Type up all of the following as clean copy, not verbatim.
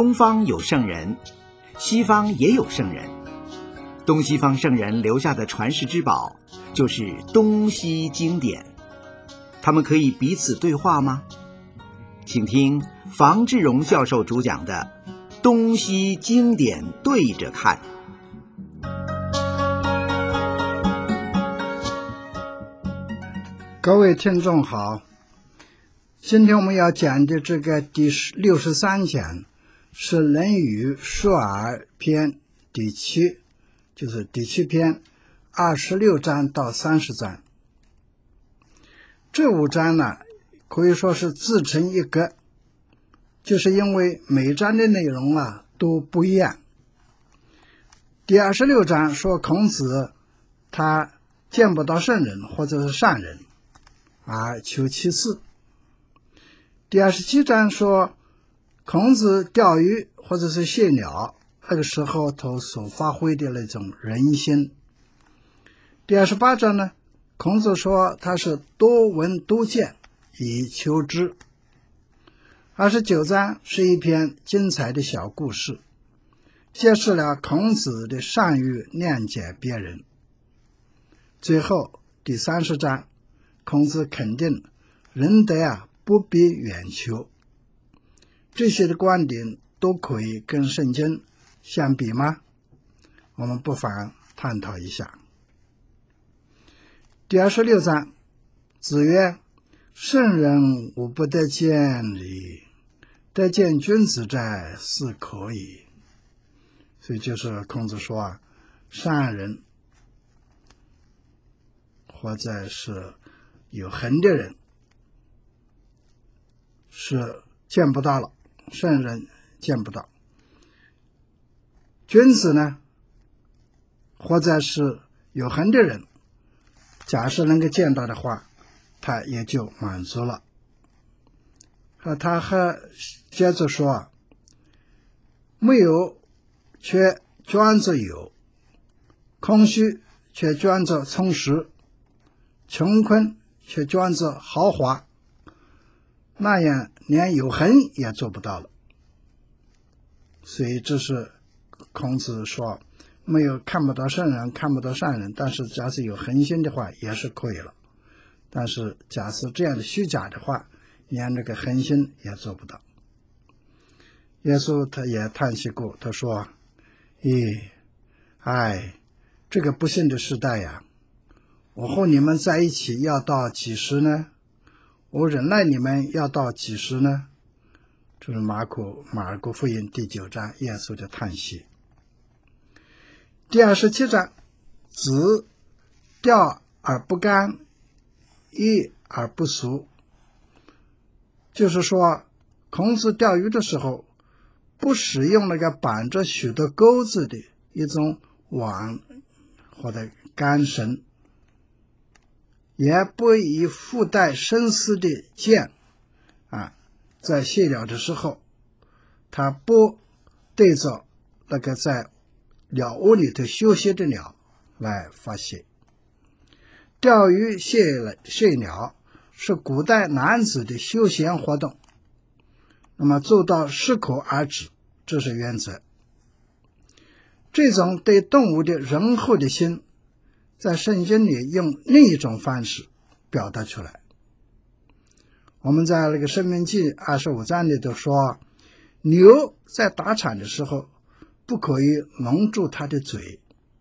东方有圣人，西方也有圣人。东西方圣人留下的传世之宝，就是东西经典。他们可以彼此对话吗？请听房志荣教授主讲的《东西经典对着看》。 各位听众好，今天我们要讲的这个第63讲是《论语述而篇》第7，就是第7篇26章到30章。这5章呢，可以说是自成一格，就是因为每章的内容都不一样。第26章说孔子他见不到圣人或者是善人而求其次。第27章说孔子钓鱼或者是谢鸟，那个时候他所发挥的那种人心。第28章呢，孔子说他是多闻多见以求知。29章是一篇精彩的小故事，揭示了孔子的善于谅解别人。最后第30章，孔子肯定仁德不必远求。这些的观点都可以跟圣经相比吗？我们不妨探讨一下。第26章，子曰：圣人无不得见矣，得见君子者是可矣。所以就是孔子说善人或者是有恒的人是见不到了，圣人见不到。君子呢，或者是有恒的人，假设能够见到的话，他也就满足了。他还接着说，没有却装着有，空虚却装着充实，穷困却装着豪华，那样连有恒也做不到了。所以这是孔子说，没有看不到圣人，看不到善人，但是假使有恒心的话也是可以了。但是假使这样的虚假的话，连这个恒心也做不到。耶稣他也叹息过，他说，这个不幸的时代呀，我和你们在一起要到几时呢？我忍耐你们要到几时呢？这是马尔谷福音第9章耶稣的叹息。第27章，子钓而不干，义而不俗。就是说孔子钓鱼的时候不使用那个绑着许多钩子的一种网或者杆绳，也不以附带生丝的箭在卸鸟的时候，他不对着那个在鸟窝里头休息的鸟来发泄。钓鱼卸鸟是古代男子的休闲活动，那么做到适可而止，这是原则。这种对动物的仁厚的心，在圣经里用另一种方式表达出来。我们在那个申命记25章里头说，牛在打场的时候不可以笼住它的嘴。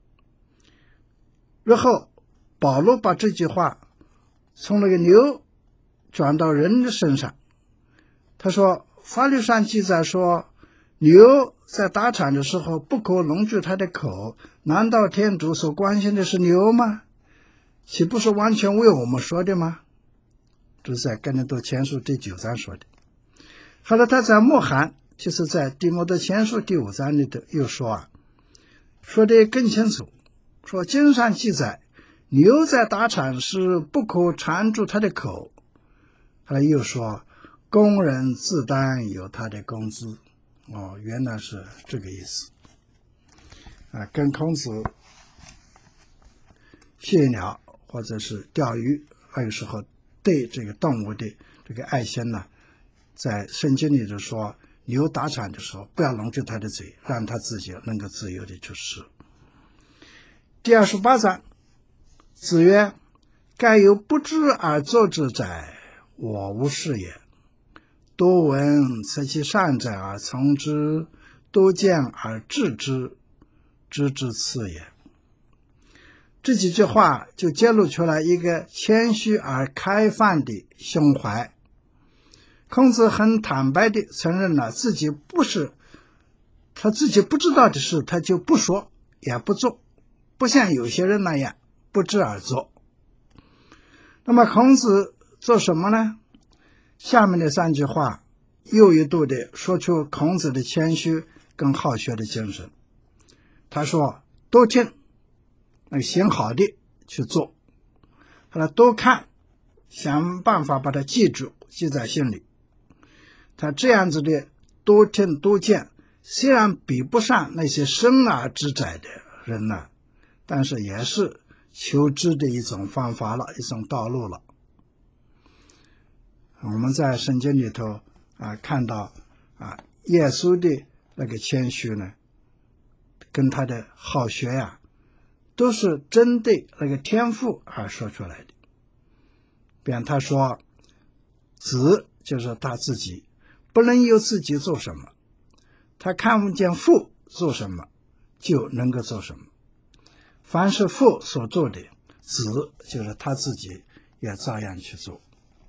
然后保罗把这句话从那个牛转到人的身上，他说法律上记载说，牛在打场的时候不可笼住它的口，难道天主所关心的是牛吗？岂不是完全为我们说的吗？这是在哥林多前书第9章说的。后来他在末函，就是在提摩太前书第5章里头又说得更清楚，说经上记载牛在打场时不可缠住它的口。后来又说工人自当有他的工资。原来是这个意思跟孔子卸鸟或者是钓鱼那个时候对这个动物的这个爱心呢，在圣经里就说牛打产的时候，不要拢住他的嘴，让他自己能够自由的去吃。第28章，子曰：盖有不知而作之哉，我无是也。多闻此其善者而从之，多见而治之，知之次也。这几句话就揭露出来一个谦虚而开放的胸怀。孔子很坦白地承认了自己他自己不知道的事，他就不说也不做，不像有些人那样不知而作。那么孔子做什么呢？下面的3句话又一度地说出孔子的谦虚跟好学的精神。他说多听，行好的去做，他说多看，想办法把它记住，记在心里。他这样子的多听多见，虽然比不上那些深而知窄的人呢，但是也是求知的一种方法了，一种道路了。我们在圣经里头看到耶稣的那个谦虚呢，跟他的好学呀，都是针对那个天赋而说出来的。比方他说，子就是他自己，不能由自己做什么，他看不见父做什么，就能够做什么。凡是父所做的，子就是他自己也照样去做。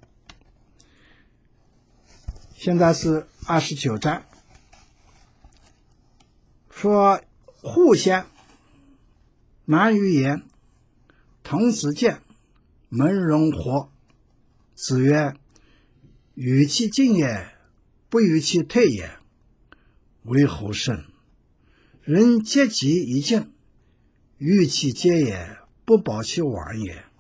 现在是29章，说互相难于言，童子见，门容活。子曰：与其进也，不与其退也，为乎甚？人皆己以敬，与其节也，不保其亡也。